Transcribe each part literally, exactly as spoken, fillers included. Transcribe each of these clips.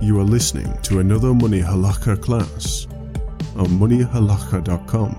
You are listening to another Money Halakha class on money halakha dot com.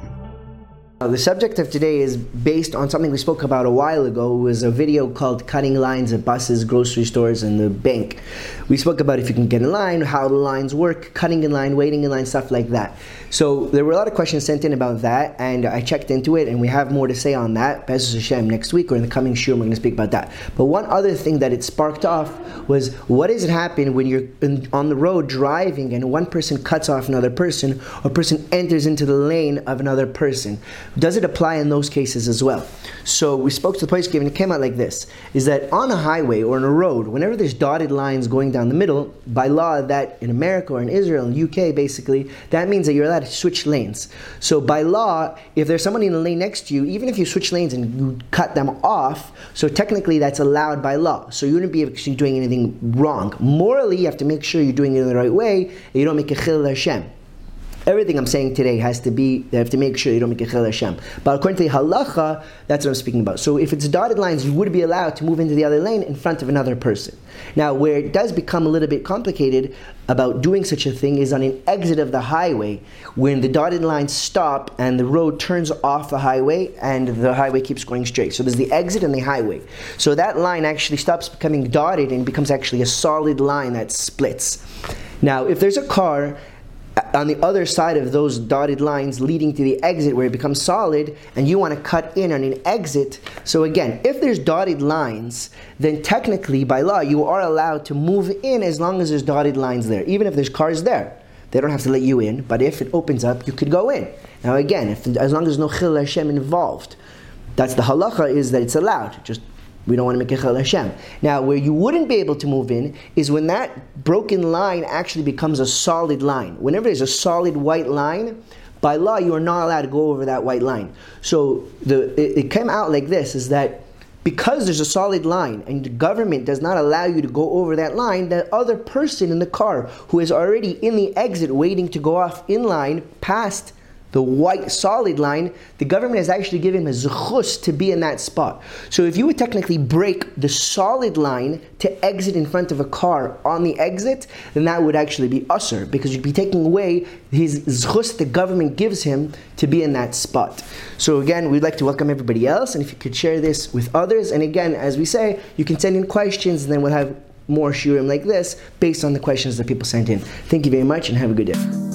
The subject of today is based on something we spoke about a while ago. It was a video called Cutting Lines at Buses, Grocery Stores, and the Bank. We spoke about if you can get in line, how the lines work, cutting in line, waiting in line, stuff like that. So there were a lot of questions sent in about that, and I checked into it, and we have more to say on that. Be'ezus Hashem, next week or in the coming shiur, we're going to speak about that. But one other thing that it sparked off was, what does it happen when you're in, on the road driving and one person cuts off another person, or a person enters into the lane of another person? Does it apply in those cases as well? So we spoke to the place given, it came out like this, is that on a highway or on a road, whenever there's dotted lines going down the middle, by law that in America or in Israel, in U K basically, that means that you're allowed to switch lanes. So by law, if there's somebody in the lane next to you, even if you switch lanes and you cut them off, so technically that's allowed by law. So you wouldn't be actually doing anything wrong. Morally, you have to make sure you're doing it in the right way, and you don't make a chilul Hashem. Everything I'm saying today has to be, they have to make sure you don't make a chilul Hashem. But according to the halacha, that's what I'm speaking about. So if it's dotted lines, you would be allowed to move into the other lane in front of another person. Now, where it does become a little bit complicated about doing such a thing is on an exit of the highway, when the dotted lines stop and the road turns off the highway and the highway keeps going straight. So there's the exit and the highway. So that line actually stops becoming dotted and becomes actually a solid line that splits. Now, if there's a car on the other side of those dotted lines leading to the exit where it becomes solid, and you want to cut in on an exit, so again, if there's dotted lines, then technically by law you are allowed to move in as long as there's dotted lines there, even if there's cars there. They don't have to let you in, but if it opens up, you could go in. Now again, if as long as there's no chilul Hashem involved, that's the halacha, is that it's allowed. Just we don't want to make a chilul Hashem. Now, where you wouldn't be able to move in is when that broken line actually becomes a solid line. Whenever there's a solid white line, by law, you are not allowed to go over that white line. So the it, it came out like this, is that because there's a solid line and the government does not allow you to go over that line, that other person in the car who is already in the exit waiting to go off in line past the white solid line, the government has actually given him a zechus to be in that spot. So if you would technically break the solid line to exit in front of a car on the exit, then that would actually be usur, because you'd be taking away his zechus the government gives him to be in that spot. So again, we'd like to welcome everybody else, and if you could share this with others, and again, as we say, you can send in questions, and then we'll have more shiurim like this based on the questions that people sent in. Thank you very much, and have a good day.